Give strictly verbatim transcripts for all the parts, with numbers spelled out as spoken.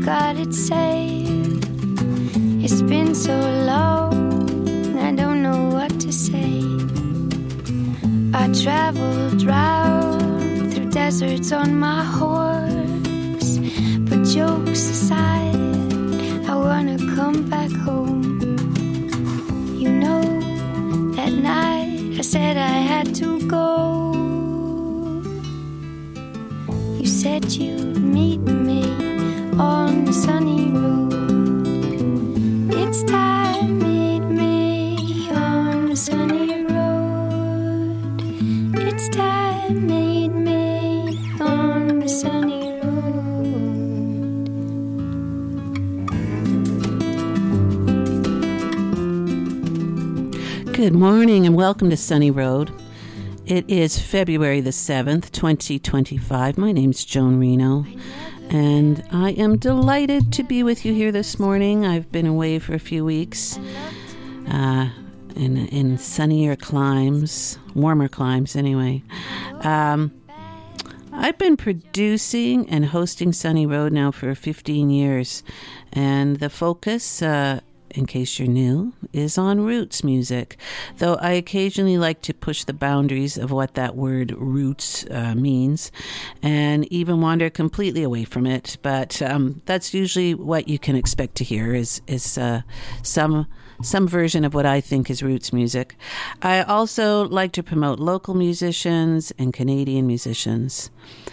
got it safe. It's been so long, I don't know what to say. I traveled round through deserts on my horse, but jokes aside, I wanna come back home. You know, that night I said I had to go. You said you'd meet me on the sunny road. It's time, meet me on the sunny road. It's time, meet me on the sunny road. Good morning and welcome to Sunny Road. It is February the seventh, twenty twenty-five. My name's Joan Reno, and I am delighted to be with you here this morning. I've been away for a few weeks uh, in, in sunnier climes, warmer climes anyway. Um, I've been producing and hosting Sunny Road now for fifteen years, and the focus, uh, in case you're new, is on roots music, though I occasionally like to push the boundaries of what that word roots uh, means and even wander completely away from it. But um, that's usually what you can expect to hear is, is uh, some some version of what I think is roots music. I also like to promote local musicians and Canadian musicians.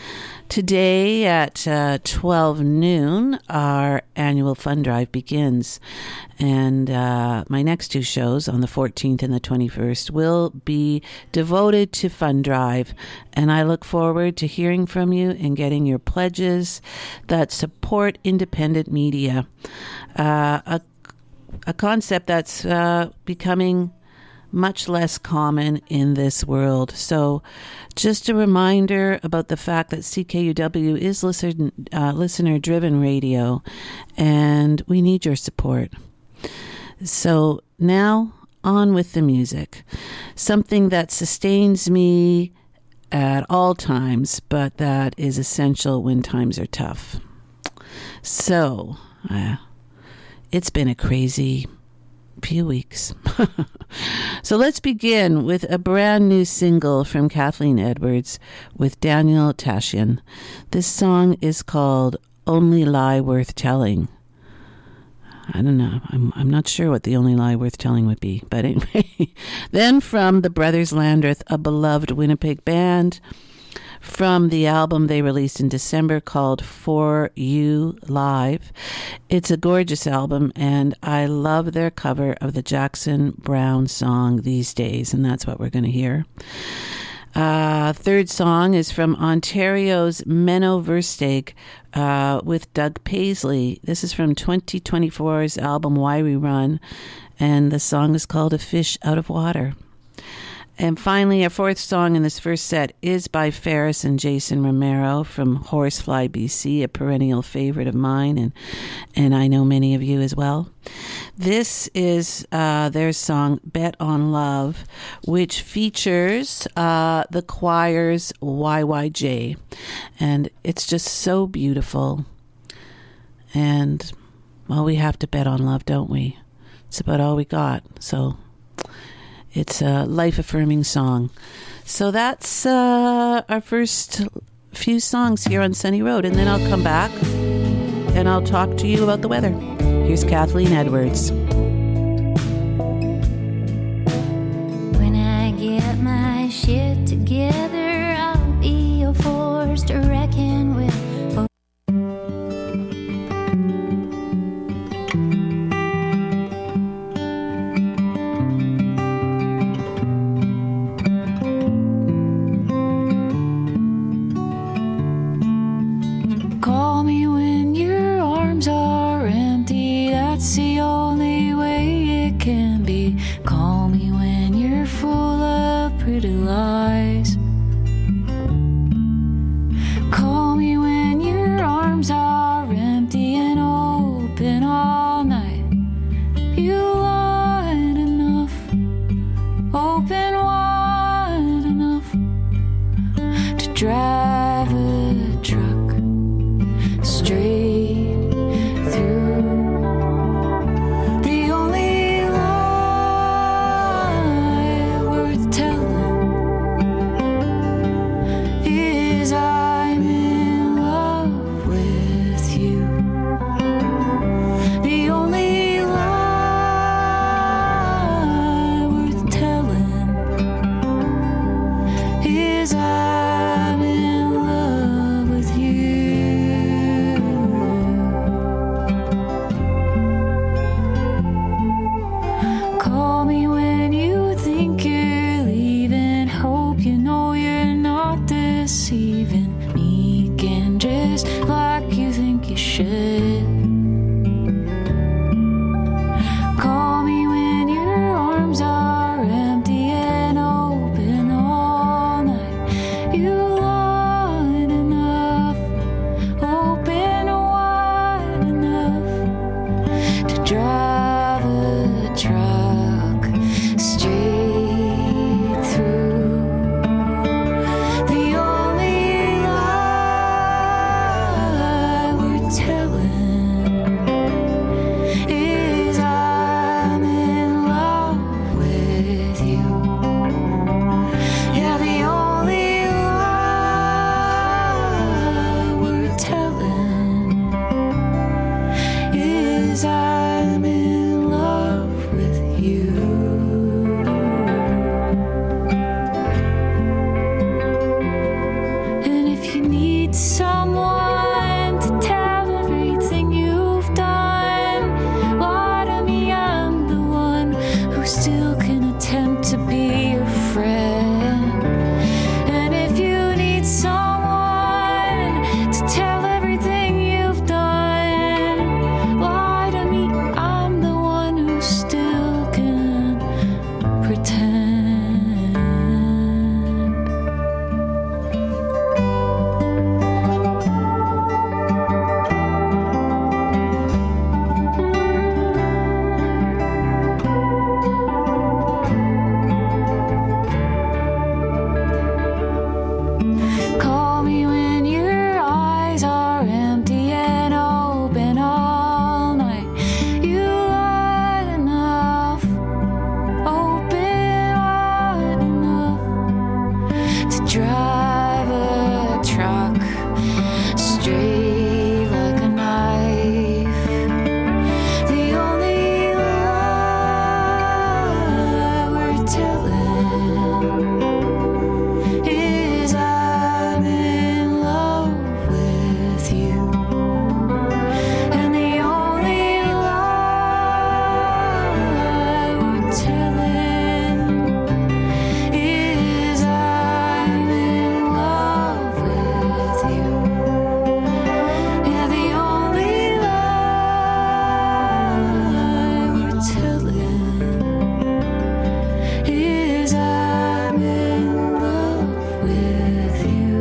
Today at uh, twelve noon, our annual fund drive begins. And uh, my next two shows on the fourteenth and the twenty-first will be devoted to fund drive. And I look forward to hearing from you and getting your pledges that support independent media. Uh, a, a concept that's uh, becoming much less common in this world. So just a reminder about the fact that C K U W is listen, uh, listener-driven radio, and we need your support. So now on with the music. Something that sustains me at all times, but that is essential when times are tough. So uh, it's been a crazy few weeks. So let's begin with a brand new single from Kathleen Edwards with Daniel Tashian. This song is called Only Lie Worth Telling. I don't know. I'm I'm not sure what the only lie worth telling would be. But anyway. Then from the Brothers Landreth, a beloved Winnipeg band, from the album they released in December called For You Live. It's a gorgeous album, and I love their cover of the Jackson Browne song These Days, and that's what we're going to hear. Uh, third song is from Ontario's Menno Versteeg uh, with Doug Paisley. This is from twenty twenty-four's album Why We Run, and the song is called A Fish Out of Water. And finally, our fourth song in this first set is by Ferris and Jason Romero from Horsefly, B C, a perennial favorite of mine, and and I know many of you as well. This is uh, their song, Bet on Love, which features uh, the choir's Y Y J. And it's just so beautiful. And, well, we have to bet on love, don't we? It's about all we got, so it's a life-affirming song. So that's uh, our first few songs here on Sunny Road. And then I'll come back and I'll talk to you about the weather. Here's Kathleen Edwards. When I get my shit together, I'll be a force to reckon with. Call you should. Call me when your arms are empty and open all night. You want enough, open wide enough to drive a truck straight through. The only lie we're telling is I'm in love with you. Yeah, the only lie we're telling is I'm in love with you. And if you need someone to tell everything you've done, lie to me, I'm the one who still can attempt to be your friend. And if you need someone to tell everything you've done, lie to me, I'm the one who still can pretend. Call me when your eyes are empty and open all night. You light enough, open wide enough to drive a truck straight like a knife. The only lie we're telling is I'm in love with you. And the only lie we're telling is I'm in love with you. Yeah, the only lie we're telling is I'm in love with you.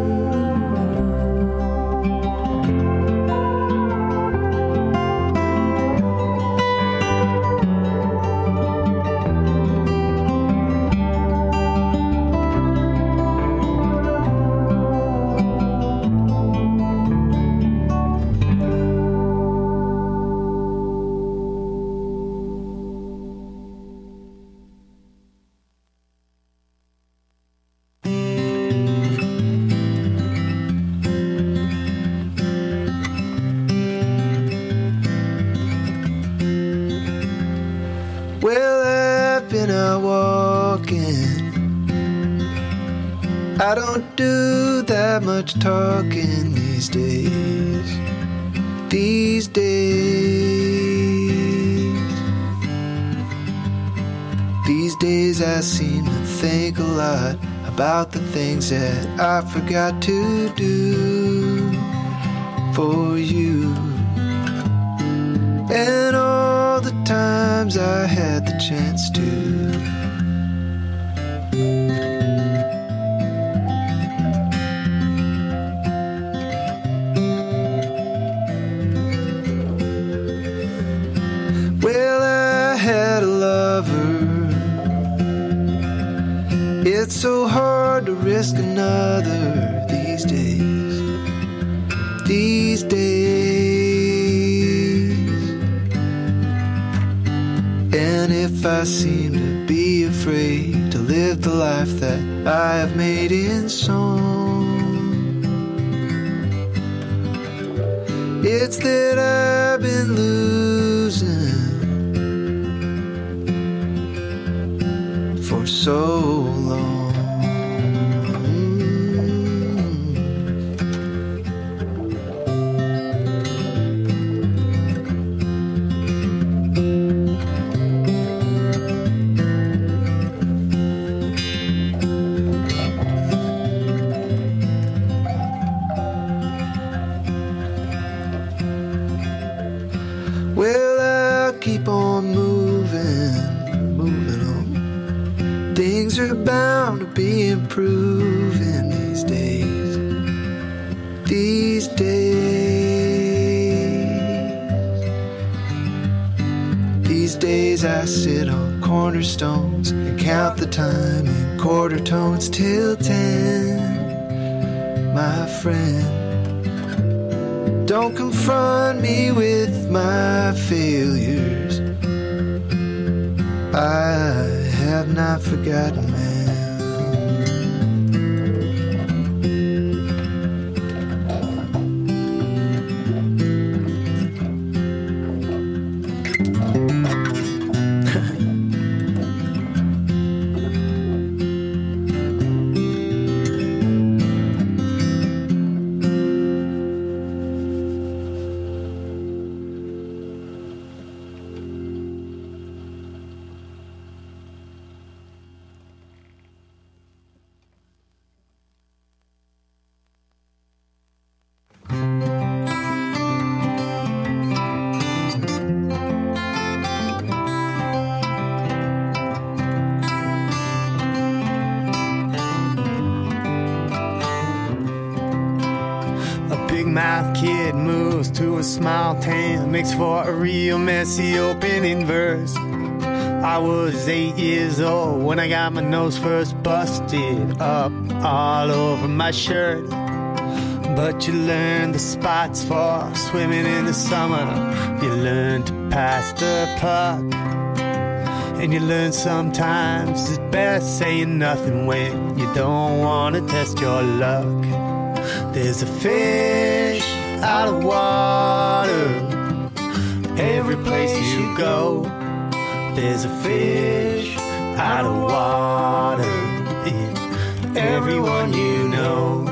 Well, I've been out walking. I don't do that much talking these days. These days. These days I seem to think a lot about the things that I forgot to do for you. And all the times I had the chance to. Well, I had a lover. It's so hard to risk another these days. These days. And if I seem to be afraid to live the life that I have made in song, it's that I've been losing for so long. Well, I'll keep on moving, moving on. Things are bound to be improving these days, these days. These days I sit on cornerstones and count the time in quarter tones till ten. My friend, don't confront me with my failures. I have not forgotten, man. Mouth kid moves to a small town, makes for a real messy opening verse. I was eight years old when I got my nose first busted up all over my shirt. But you learn the spots for swimming in the summer. You learn to pass the puck. And you learn sometimes it's best saying nothing when you don't want to test your luck. There's a fish out of water every place you go. There's a fish out of water in everyone you know.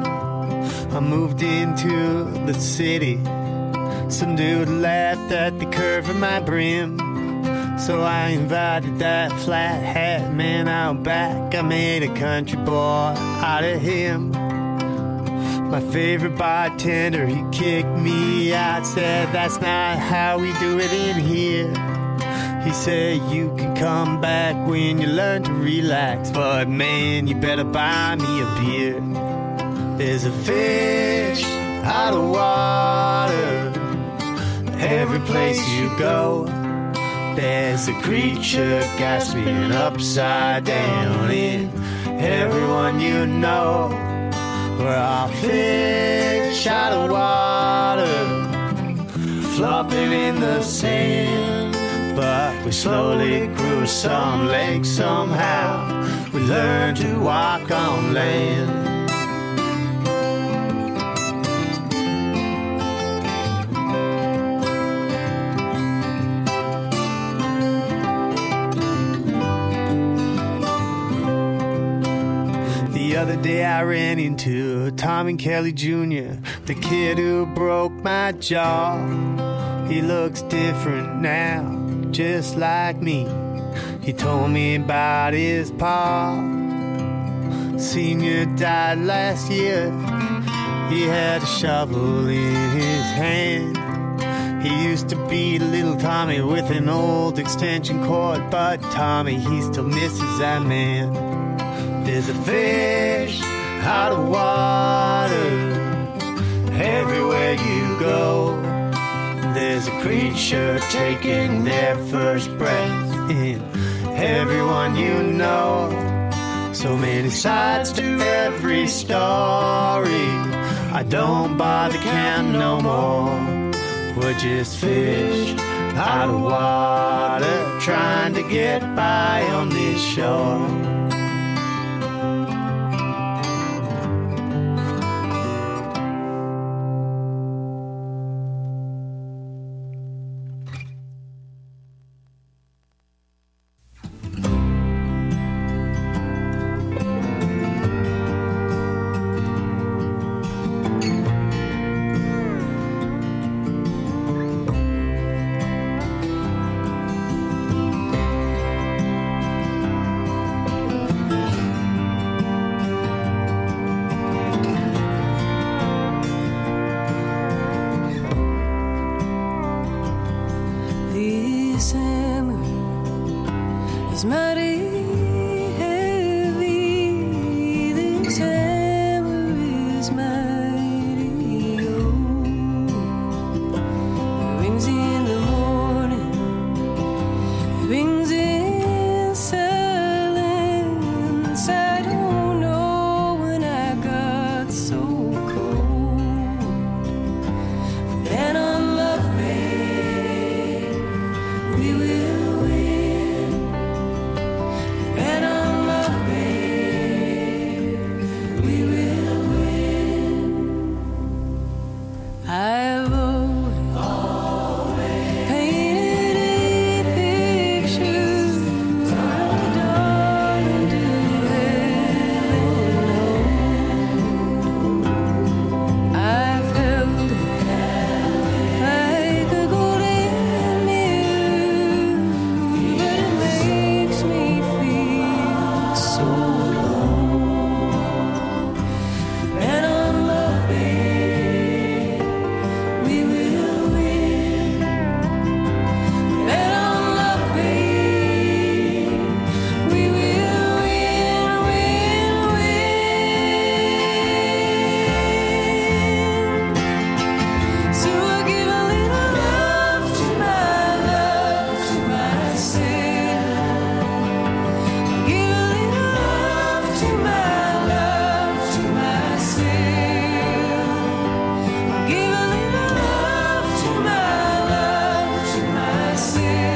I moved into the city. Some dude laughed at the curve of my brim. So I invited that flat hat man out back. I made a country boy out of him. My favorite bartender, he kicked me out, said that's not how we do it in here. He said you can come back when you learn to relax, but man, you better buy me a beer. There's a fish out of water every place you go. There's a creature gasping upside down in everyone you know. We're all fish out of water, flopping in the sand. But we slowly grew some legs somehow. We learned to walk on land. The other day I ran into Tommy Kelly Junior, the kid who broke my jaw. He looks different now, just like me. He told me about his pa. Senior died last year. He had a shovel in his hand. He used to be little Tommy with an old extension cord, but Tommy, he still misses that man. There's a fish out of water everywhere you go. There's a creature taking their first breath in everyone you know. So many sides to every story, I don't bother count no more. We're just fish out of water trying to get by on this shore. December is mighty heavy. This hammer is mighty old. It rings in the morning, it rings in silence. I don't know when I got so cold. Then on Love Day we will win. And on Love Day we will win. I've always painted a picture of a darling to heaven. I felt it like a golden mirror, but it makes me feel so alone. And on Love Day we will win. And on Love Day we will win, win, win. So I give a little love to my love, to myself. Give a little love to my love, to myself. Give a little love to my love, to myself.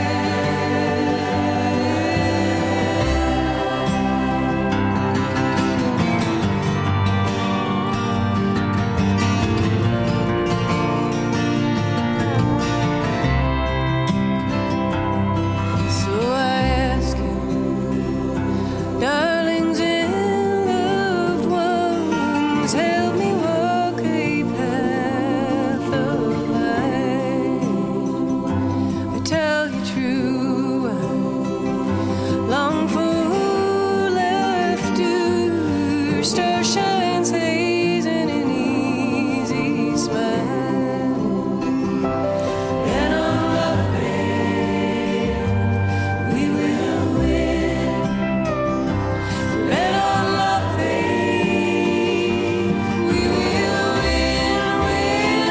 So I ask you, darlings and loved ones, help me walk a path of light. I tell you true, I long for laughter, starshine, haze, and an easy smile. And on Love Day we will win. And on Love Day we will win, win,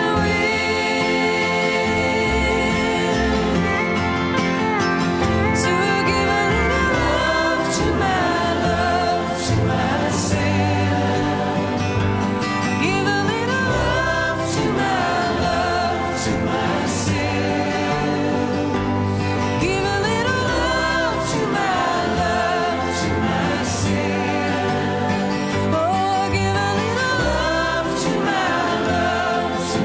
win. So I'll give a little love to my love, to myself. Give a little love to my love, to myself. Give a little love to my love, to myself. Oh, give a little love to my love, to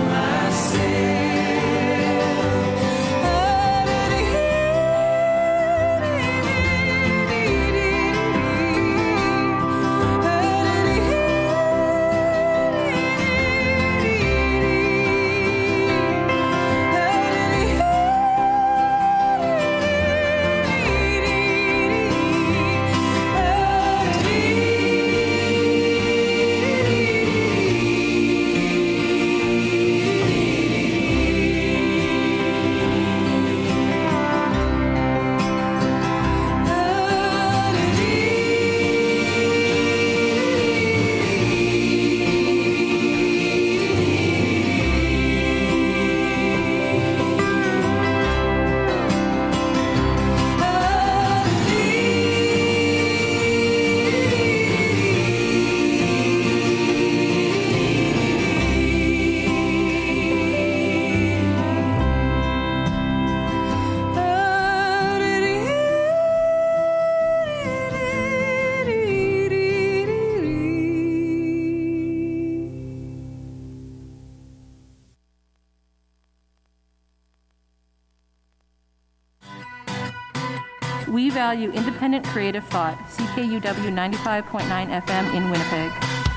We value independent creative thought. C K U W ninety-five point nine F M in Winnipeg.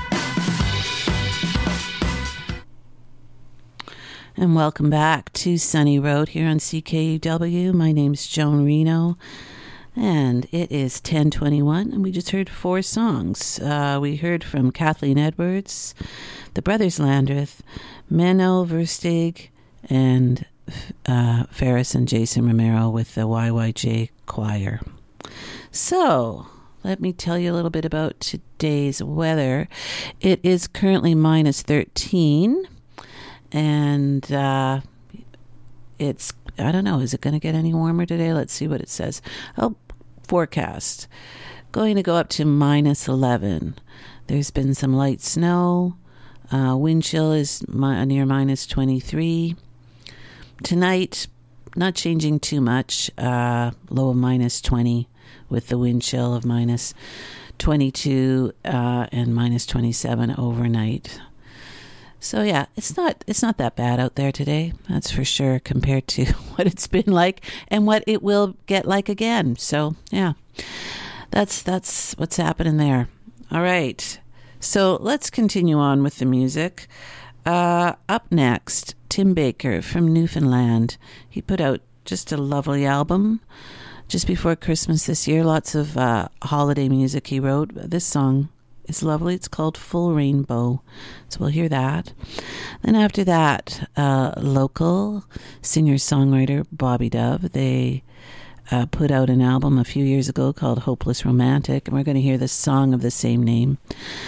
And welcome back to Sunny Road here on C K U W. My name's Joan Reno, and it is ten twenty-one, and we just heard four songs. Uh, we heard from Kathleen Edwards, the Brothers Landreth, Menno Versteeg, and uh, Ferris and Jason Romero with the Y Y J Choir. So, let me tell you a little bit about today's weather. It is currently minus thirteen, and uh, it's, I don't know, is it going to get any warmer today? Let's see what it says. Oh, forecast. Going to go up to minus eleven. There's been some light snow. Uh, wind chill is mi- near minus twenty-three. Tonight, not changing too much. Uh, low of minus twenty with the wind chill of minus twenty-two uh, and minus twenty-seven overnight. So yeah, it's not it's not that bad out there today. That's for sure compared to what it's been like and what it will get like again. So yeah, that's that's what's happening there. All right. So let's continue on with the music. Uh, up next, Tim Baker from Newfoundland. He put out just a lovely album just before Christmas this year. Lots of uh, holiday music he wrote. This song is lovely. It's called Full Rainbow. So we'll hear that. Then after that, uh, local singer-songwriter Bobby Dove. They uh, put out an album a few years ago called Hopeless Romantic, and we're going to hear the song of the same name.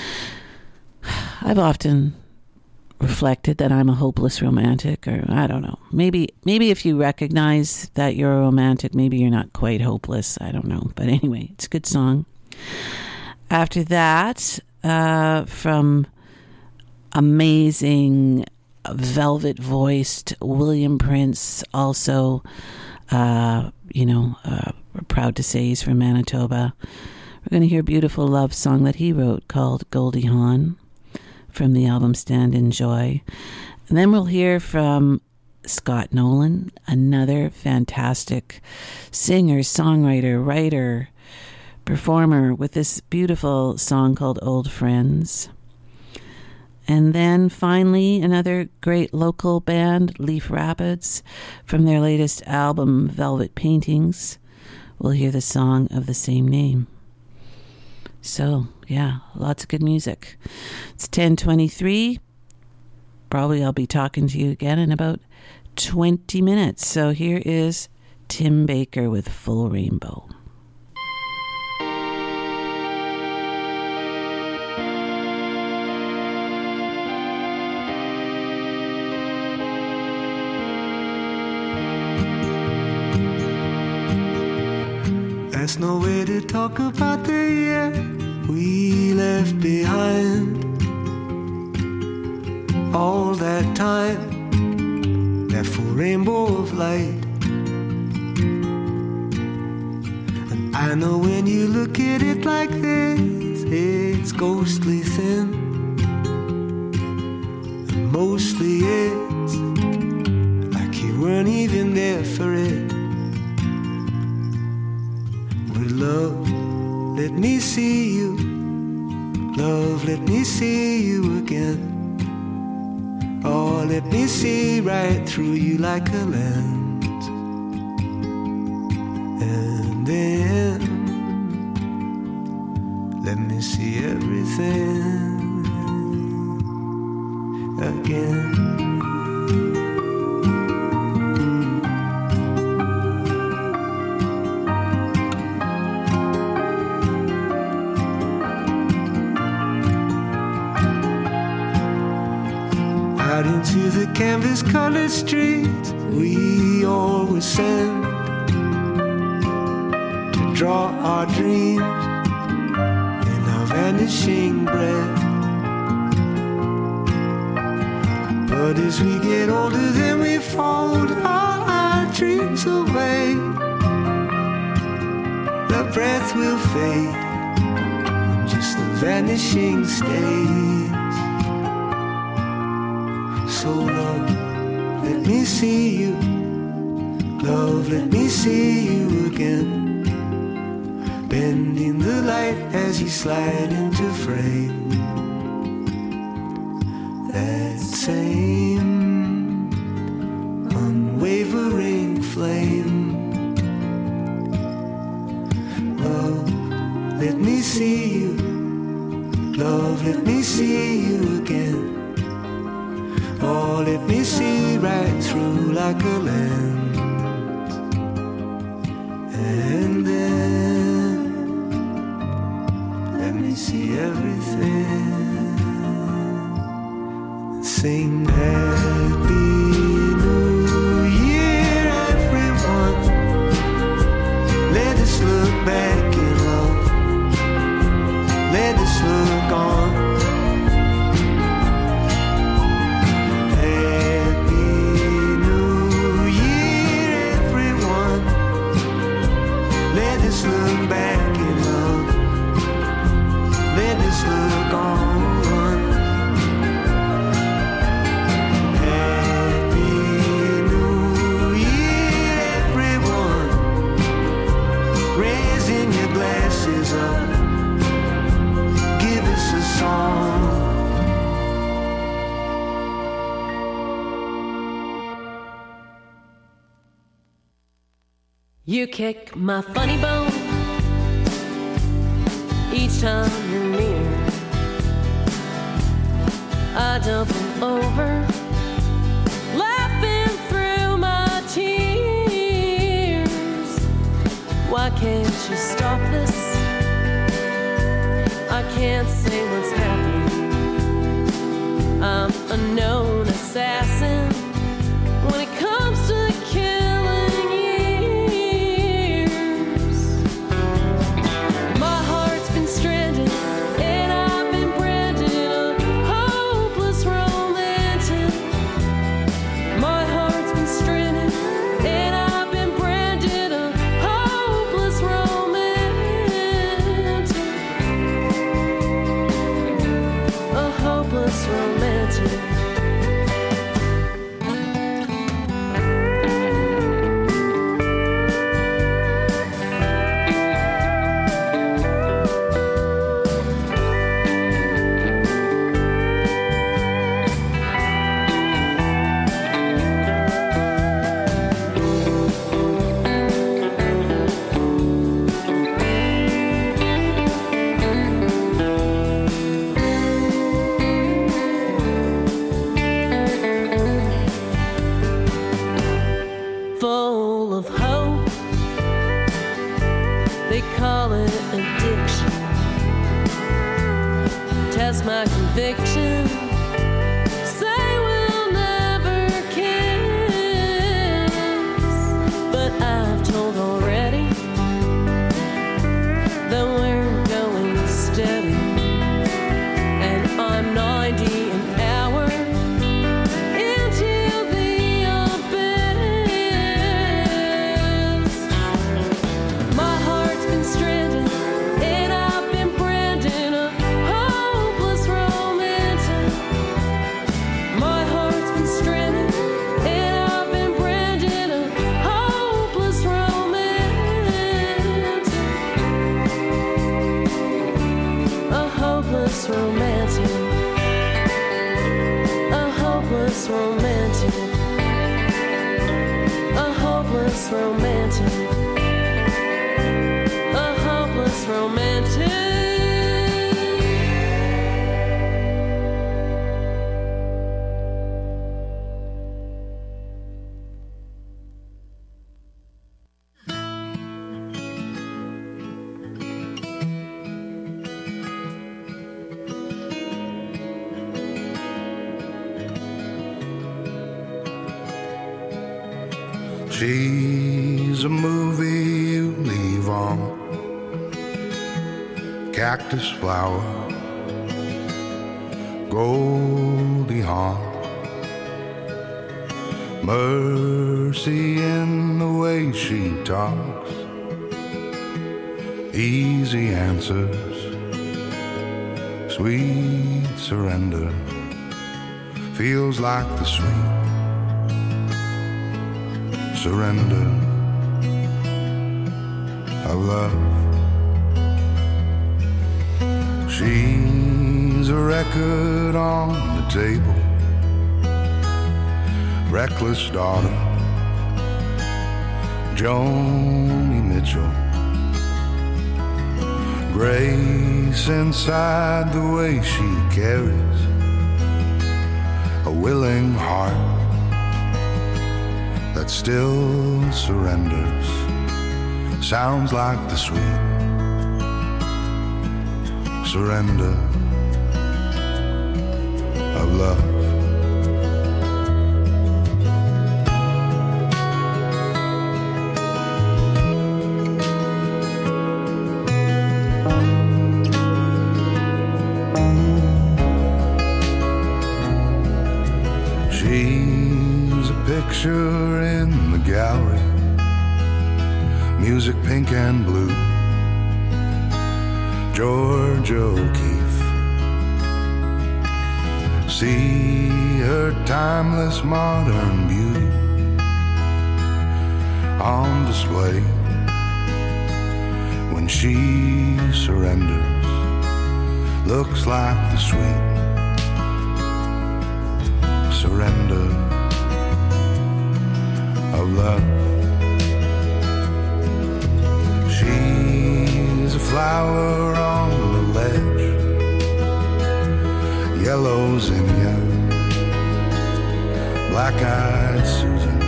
I've often reflected that I'm a hopeless romantic, or I don't know. Maybe maybe if you recognize that you're a romantic, maybe you're not quite hopeless. I don't know. But anyway, it's a good song. After that, uh, from amazing velvet-voiced William Prince, also, uh, you know, uh, we're proud to say he's from Manitoba. We're going to hear a beautiful love song that he wrote called Goldie Hawn from the album Stand in Joy. And then we'll hear from Scott Nolan, another fantastic singer, songwriter, writer, performer, with this beautiful song called Old Friends. And then finally, another great local band, Leaf Rapids, from their latest album, Velvet Paintings. We'll hear the song of the same name. So, yeah, lots of good music. It's ten twenty-three. Probably I'll be talking to you again in about twenty minutes. So here is Tim Baker with Full Rainbow. There's no way to talk about the year we left behind. All that time, that full rainbow of light. And I know when you look at it like this, it's ghostly thin. And mostly it's like you weren't even there for it. Love, let me see you. Love, let me see you again. Oh, let me see right through you like a lens. And then let me see everything again. Out into the canvas-colored streets we always send to draw our dreams in our vanishing breath. But as we get older, then we fold all our dreams away. The breath will fade, and just the vanishing stays. So love, let me see you. Love, let me see you again. Bending the light as you slide into frame. That same unwavering flame. Love, let me see you. Love, let me see you again. Oh, Oh, let me see right through like a lens. And then let me see everything. Sing happy New Year, everyone. Let us look back in love. Let us look on. Happy New Year, everyone. Let us look back in love. Let us look on. Give us a song. You kick my funny bone each time you're near. I double over, laughing through my tears. Why can't you stop this? I can't say what's happening. I'm a known assassin when it comes to killing years. My heart's been stranded and I've been branded a hopeless romantic. My heart's been stranded and I've been branded a hopeless romantic. A hopeless romantic. Full of hope, they call it addiction. Test my conviction, say we'll never kiss. But I've told already that we're going steady, and I'm ninety an hour into the abyss. My heart's been stranded and I've been branded a hopeless romantic. My heart's been stranded and I've been branded a hopeless romantic. A hopeless romantic. A hopeless romantic. A hopeless romantic. A hopeless romantic. She's a movie you leave on. Cactus flower, Goldie Hawn. Mercy in the way she talks, easy answers, sweet surrender. Feels like the sweet surrender of love. She's a record on the table, reckless daughter, Joni Mitchell. Grace inside the way she carries a willing heart that still surrenders. Sounds like the sweet surrender of love. She's a picture in the gallery, music pink and blue, George O'Keeffe. See her timeless modern beauty on display when she surrenders. Looks like the sweet surrender of love. She's a flower on the ledge, yellow zinnia, black-eyed Susan.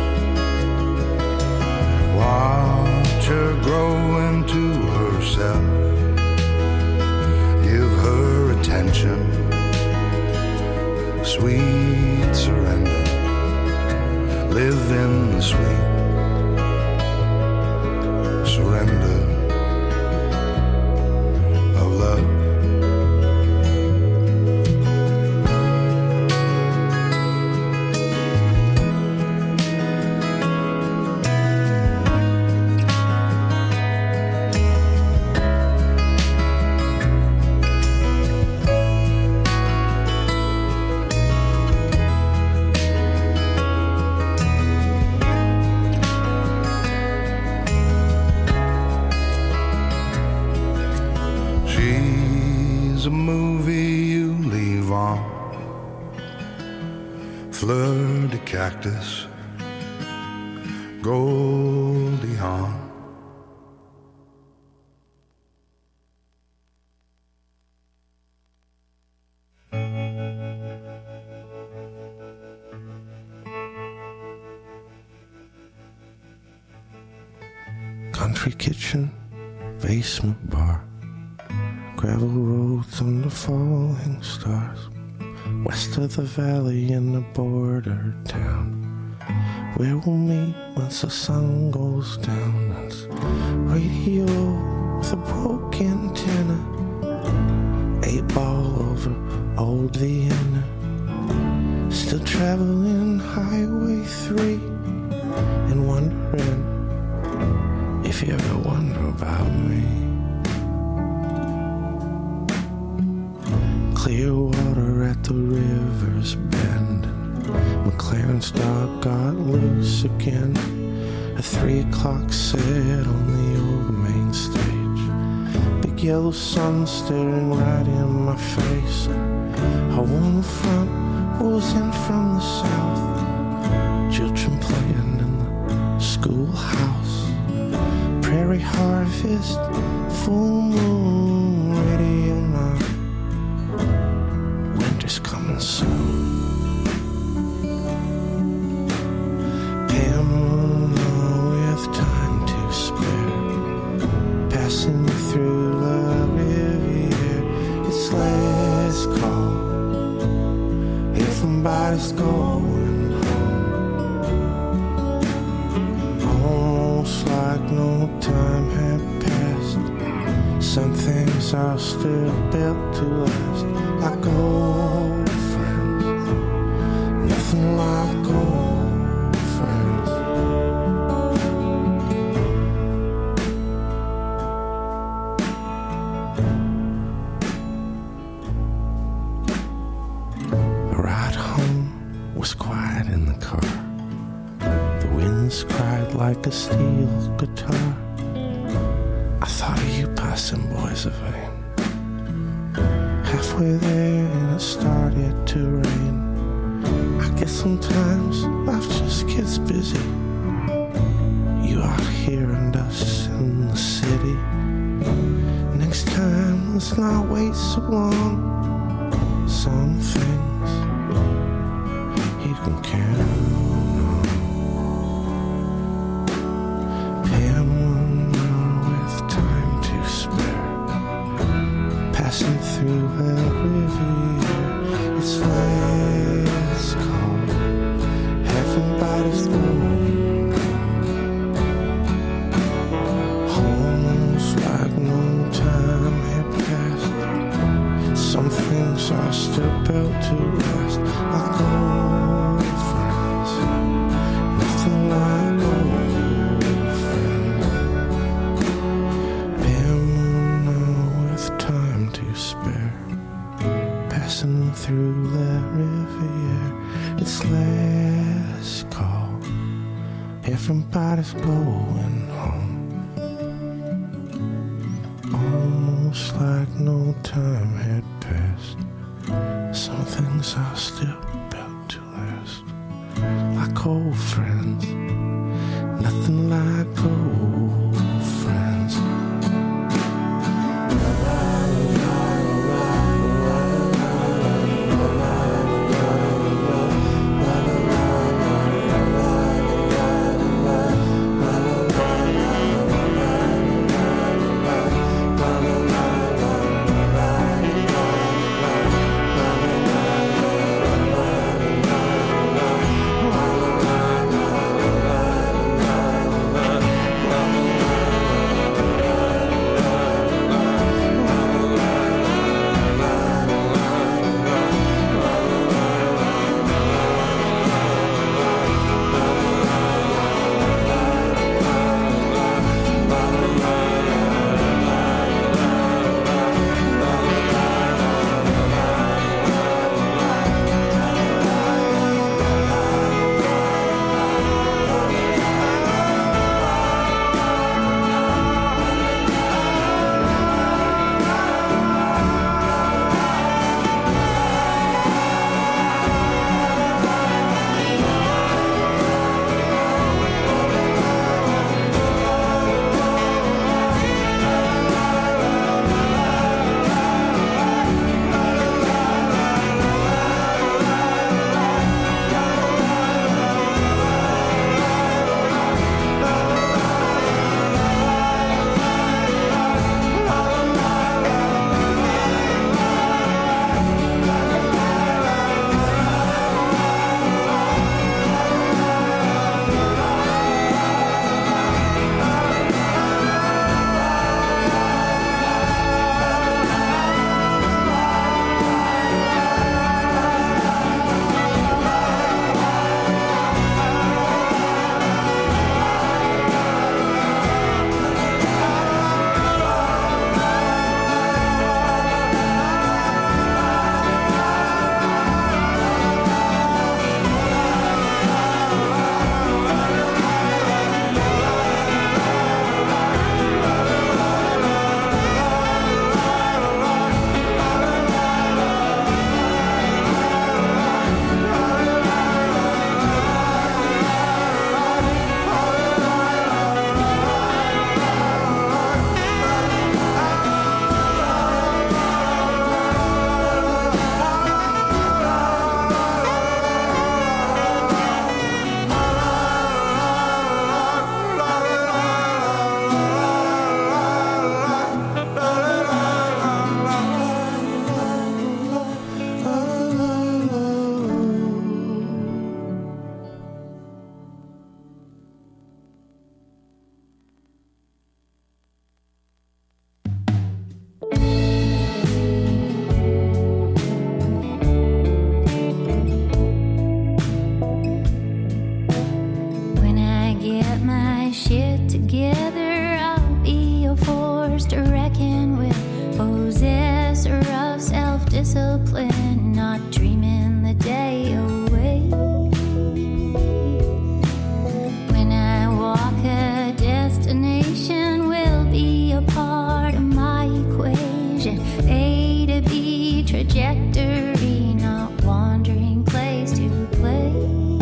Watch her grow into herself, give her attention, sweet surrender, live in the sweet surrender of love. She's a movie you leave on, fleur de cactus, Goldie Hawn. Country kitchen, basement bar, gravel roads under falling stars, west of the valley in the border town, where we'll meet once the sun goes down. It's radio with a broken antenna, eight ball over old Vienna, still traveling Highway three and wondering if you ever wonder about me. Clear water at the river's bend, McLaren's dog got loose again. A three o'clock set on the old main stage, big yellow sun staring right in my face. I won the front, rolls in from the south, children playing in the schoolhouse, prairie harvest, full moon, radio now, winter's coming soon. Pamela with time to spare, passing through La Riviere, it's last call, if somebody's going home, almost like no time had passed. Some things are still built to last, like old friends, nothing like old friends. The ride home was quiet in the car, the winds cried like a steel guitar. I thought of you passing boys of vain. Halfway there and it started to rain. I guess sometimes life just gets busy. You out here and us in the city. Next time let's not wait so long. Some things can count on. Pam one hour with time to spare, passing through the riviera. It's last call, heaven by the throne. Almost like no time had passed. Some things are still built to last, like old friends. Nothing like old friends. Pam now with time to spare, passing through the riviera. It's last call, everybody's going home. Almost like no time had passed. Some things are still built to last, like old friends. Nothing like old friends. Discipline, not dreaming the day away. When I walk, a destination will be a part of my equation. A to B trajectory, not wandering place to place.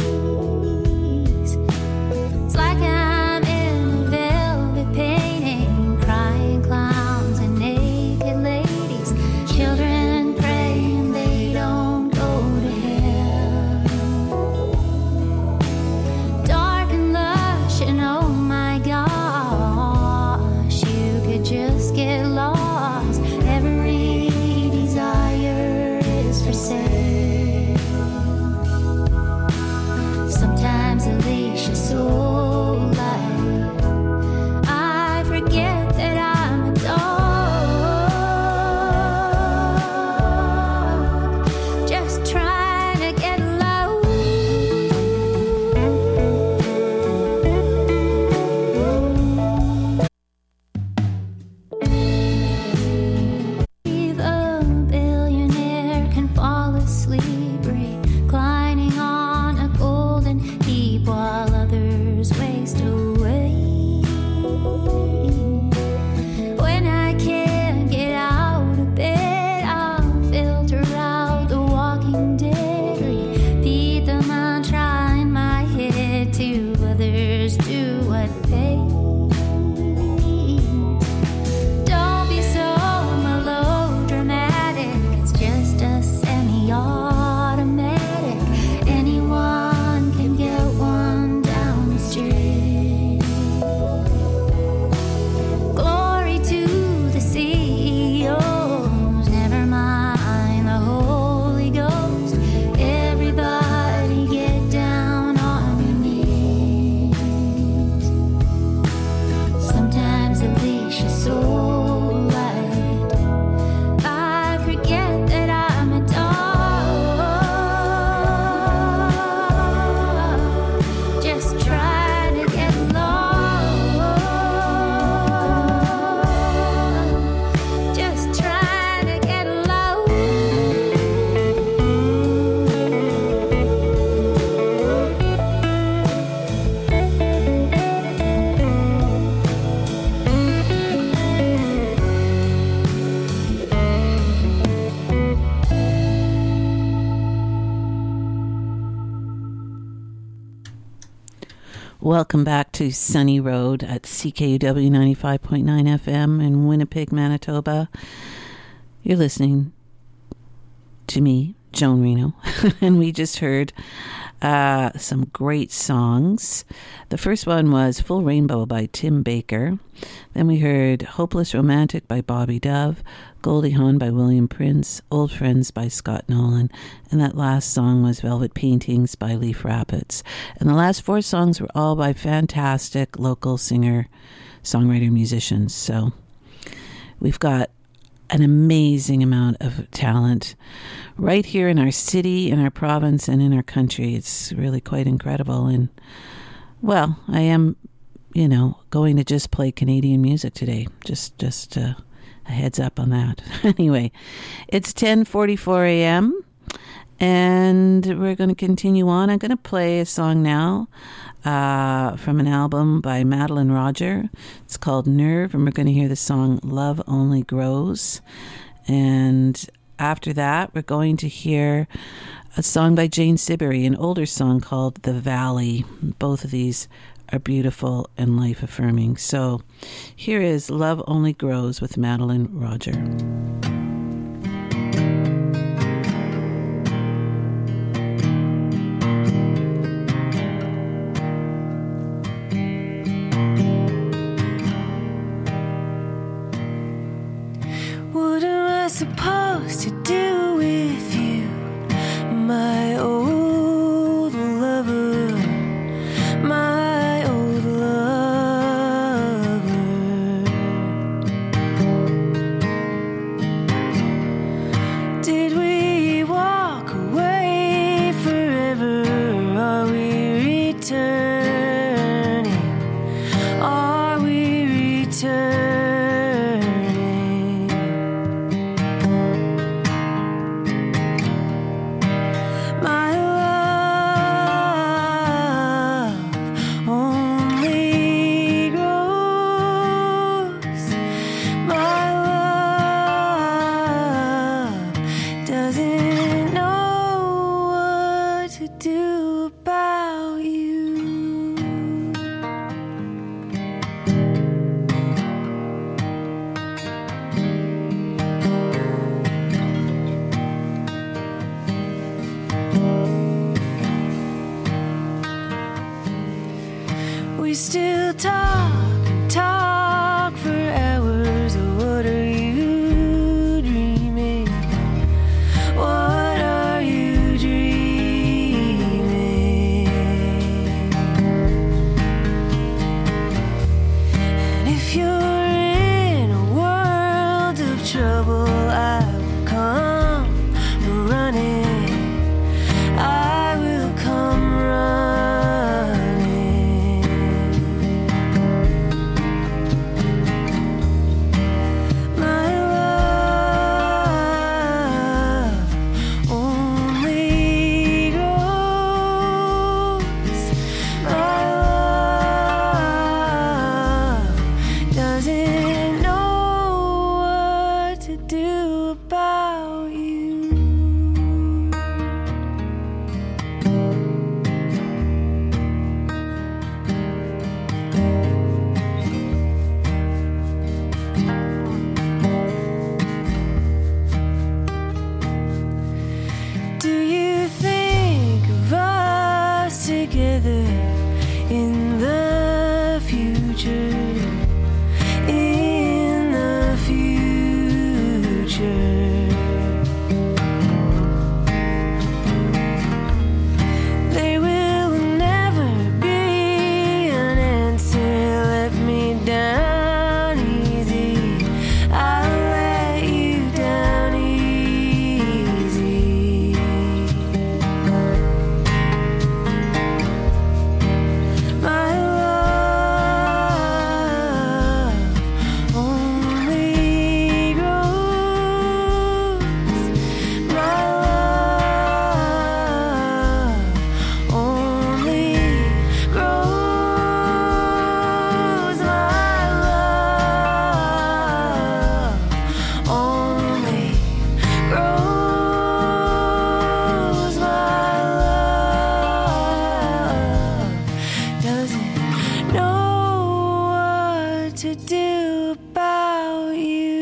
It's like I'm in a velvet painting, crying clowns and naked ladies, children praying they don't go to hell. strangers do what they don't be so melodramatic. It's just a semi-automatic. Anyone can get one down the street. Glory to the C E Os, never mind the Holy Ghost. Everybody get down on your knees. Sometimes the leash is so light, I forget that I'm a dog, just trying to get along, just trying to get along. Welcome back to Sunny Road at C K U W ninety-five point nine F M in Winnipeg, Manitoba. You're listening to me, Joan Reno, and we just heard uh, some great songs. The first one was Full Rainbow by Tim Baker. Then we heard Hopeless Romantic by Bobby Dove, Goldie Hawn by William Prince, Old Friends by Scott Nolan, and that last song was Velvet Paintings by Leaf Rapids. And the last four songs were all by fantastic local singer, songwriter, musicians. So we've got an amazing amount of talent right here in our city, in our province, and in our country. It's really quite incredible. And, well, I am, you know, going to just play Canadian music today. Just, just uh, a heads up on that. Anyway, it's ten forty-four a.m., and we're going to continue on. I'm going to play a song now uh, from an album by Madeline Roger. It's called Nerve, and we're going to hear the song Love Only Grows. And after that, we're going to hear a song by Jane Siberry, an older song called The Valley. Both of these are beautiful and life-affirming. So here is Love Only Grows with Madeline Roger. What am I supposed to do with you, my old lover, my old lover? Did we walk away forever? Are we returning? Are we returning? My love only grows. My love doesn't know what to do about you. We still talk and talk for hours. What are you dreaming? What are you dreaming? And if you're in a world of trouble, I will come running. I will come running. know what to do about you.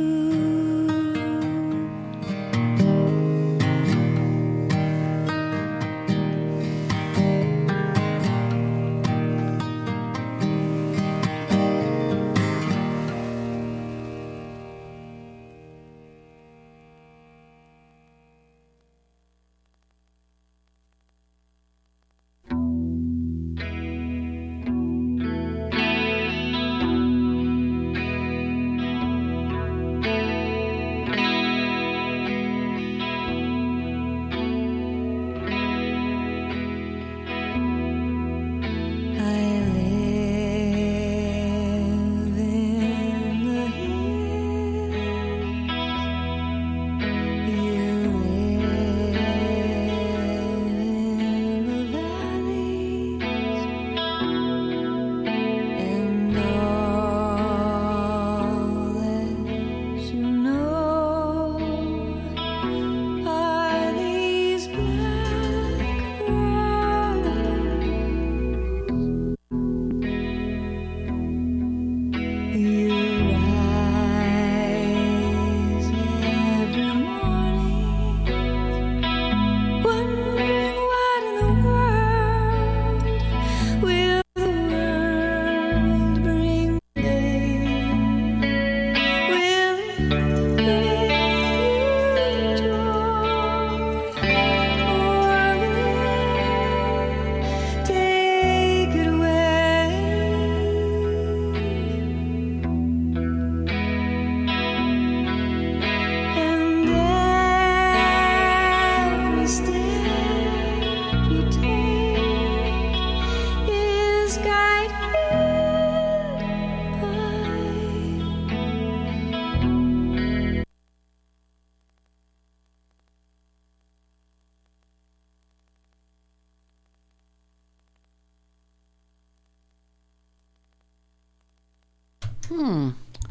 Hmm.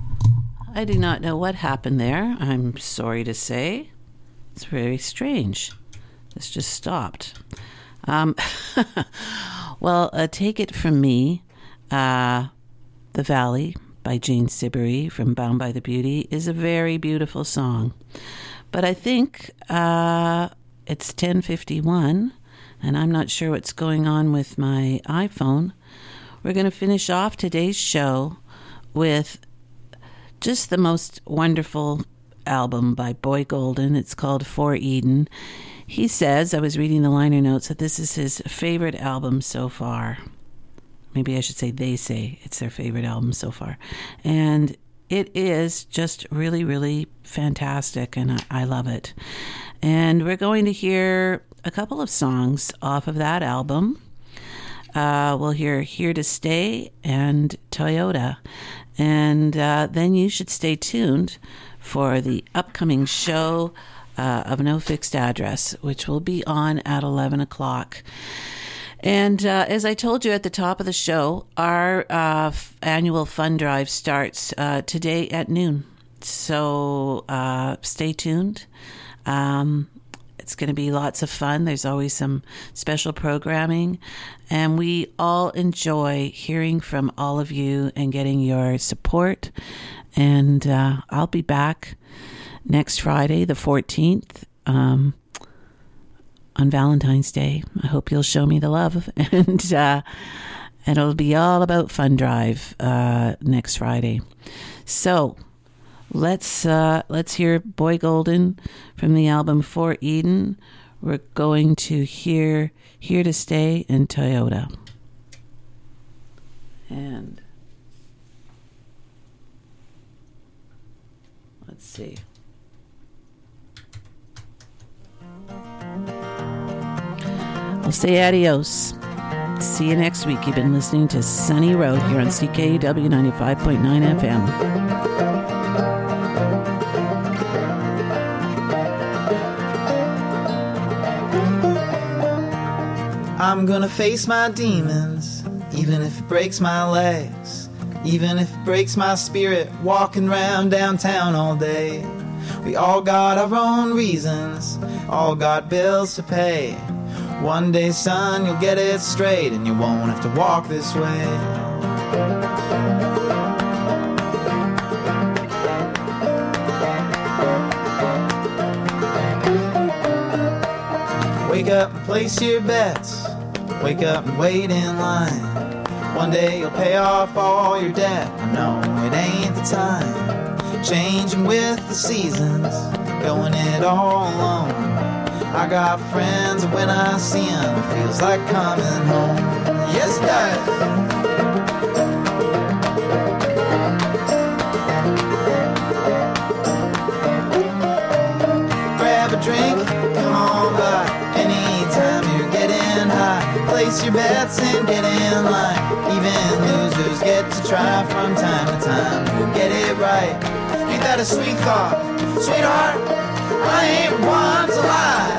I do not know what happened there. I'm sorry to say. It's very strange. This just stopped. Um, well, uh, take it from me. Uh, The Valley by Jane Siberry from Bound by the Beauty is a very beautiful song. But I think uh, it's ten fifty-one, and I'm not sure what's going on with my iPhone. We're going to finish off today's show with just the most wonderful album by Boy Golden. It's called For Eden. He says, I was reading the liner notes, that this is his favorite album so far. Maybe I should say they say it's their favorite album so far. And it is just really, really fantastic, and I, I love it. And we're going to hear a couple of songs off of that album. Uh, we'll hear Here to Stay and Toyota. And uh, then you should stay tuned for the upcoming show uh, of No Fixed Address, which will be on at eleven o'clock. And uh, as I told you at the top of the show, our uh, f- annual fund drive starts uh, today at noon. So uh, stay tuned. Um, it's going to be lots of fun. There's always some special programming. And we all enjoy hearing from all of you and getting your support. And uh, I'll be back next Friday, the fourteenth, um, on Valentine's Day. I hope you'll show me the love. And uh, it'll be all about Fund Drive uh, next Friday. So let's uh, let's hear Boy Golden from the album For Eden. We're going to hear Here to Stay and Toyota. And let's see. I'll say adios. See you next week. You've been listening to Sunny Road here on C K U W ninety-five point nine F M. I'm gonna face my demons, even if it breaks my legs, even if it breaks my spirit, walking around downtown all day. We all got our own reasons, all got bills to pay. One day, son, you'll get it straight, and you won't have to walk this way. Wake up and place your bets. Wake up and wait in line. One day you'll pay off all your debt. I know it ain't the time. Changing with the seasons, going it all alone. I got friends, and when I see them, it feels like coming home. Yes, it does. Grab a drink, come on by. Anytime you're getting high, place your bets and get in line. Even losers get to try from time to time. You'll get it right. Ain't that a sweet thought? Sweetheart, I ain't one to lie.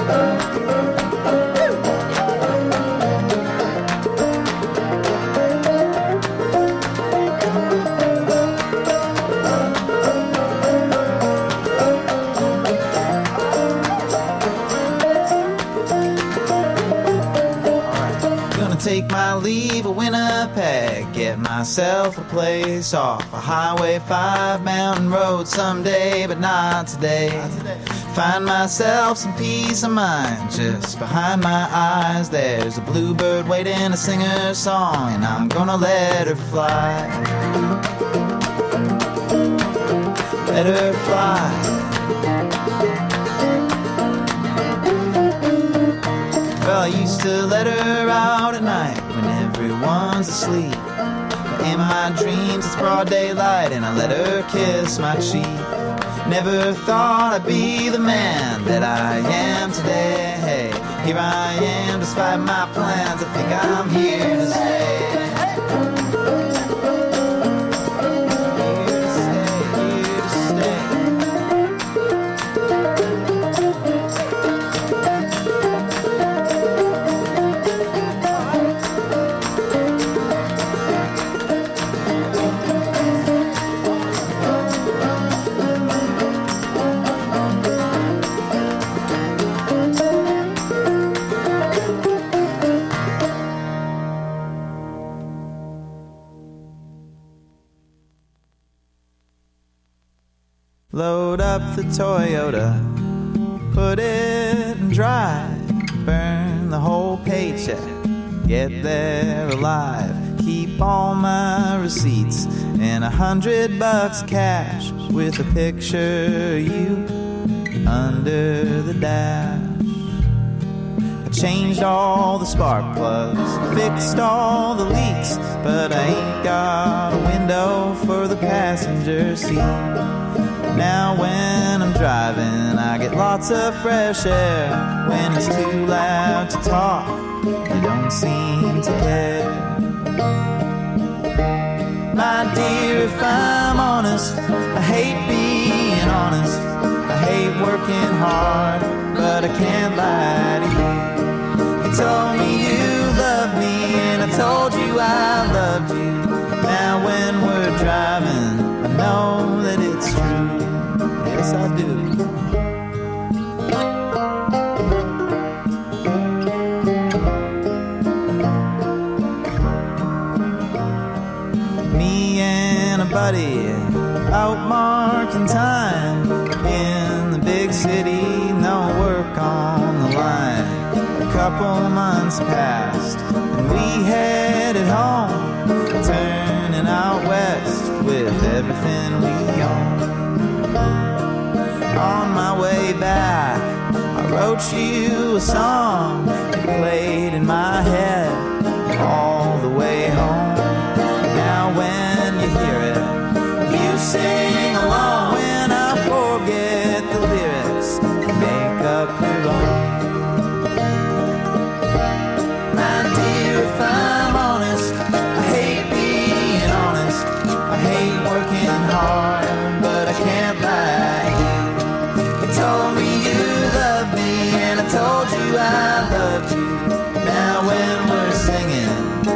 Take my leave of Winnipeg, get myself a place off a Highway five mountain road someday, but not today. Find myself some peace of mind. Just behind my eyes there's a bluebird waiting to sing her song, and I'm gonna let her fly. Let her fly. Well, I used to let her out at night when everyone's asleep. But in my dreams it's broad daylight, and I let her kiss my cheek. Never thought I'd be the man that I am today. Hey, here I am despite my plans. I think I'm here to stay. Load up the Toyota, put it in drive, burn the whole paycheck, get there alive, keep all my receipts and a hundred bucks cash with a picture of you under the dash. I changed all the spark plugs, fixed all the leaks, but I ain't got a window for the passenger seat. Now when I'm driving, I get lots of fresh air. When it's too loud to talk, you don't seem to care. My dear, if I'm honest, I hate being honest. I hate working hard, but I can't lie to you. You told me you loved me, and I told you I loved you. Now when we're driving, I know that it's true. Yes, I do. Me and a buddy out marking time in the big city, no work on the line. A couple months passed and we headed home, turning out west with everything we own. On my way back, I wrote you a song. It played in my head all the way home. Now when you hear it, you sing along. When I forget the lyrics, make up your own. My dear, if I'm honest, I hate being honest. I hate working hard, but I can't lie. You told me you loved me, and I told you I loved you. Now when we're singing,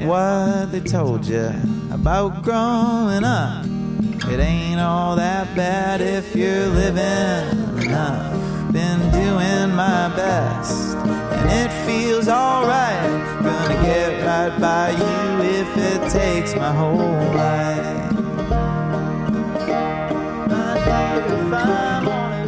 what they told you about growing up. It ain't all that bad if you're living enough. Been doing my best, and it feels alright. Gonna get right by you if it takes my whole life. If I'm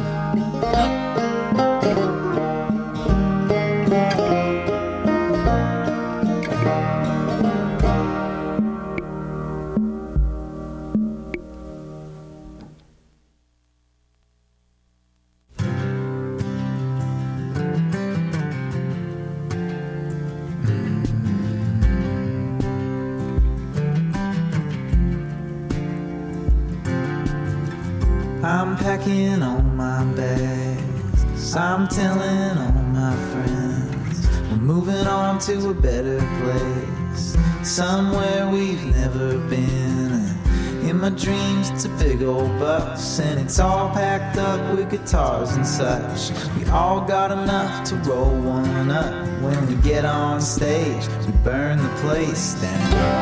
I'm packing all my bags, I'm telling all my friends we're moving on to a better place, somewhere we've never been. In my dreams it's a big old bus, and it's all packed up with guitars and such. We all got enough to roll one up. When we get on stage, we burn the place down.